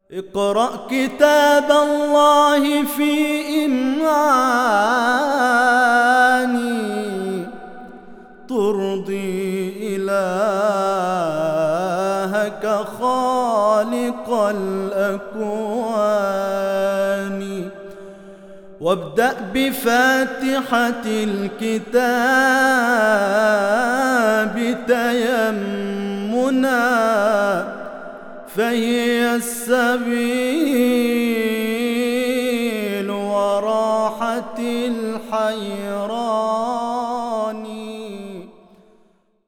اقرأ كتاب الله في إمعاني ترضي إلهك خالق الأكوان، وابدأ بفاتحة الكتاب تيمنا فهي السبيل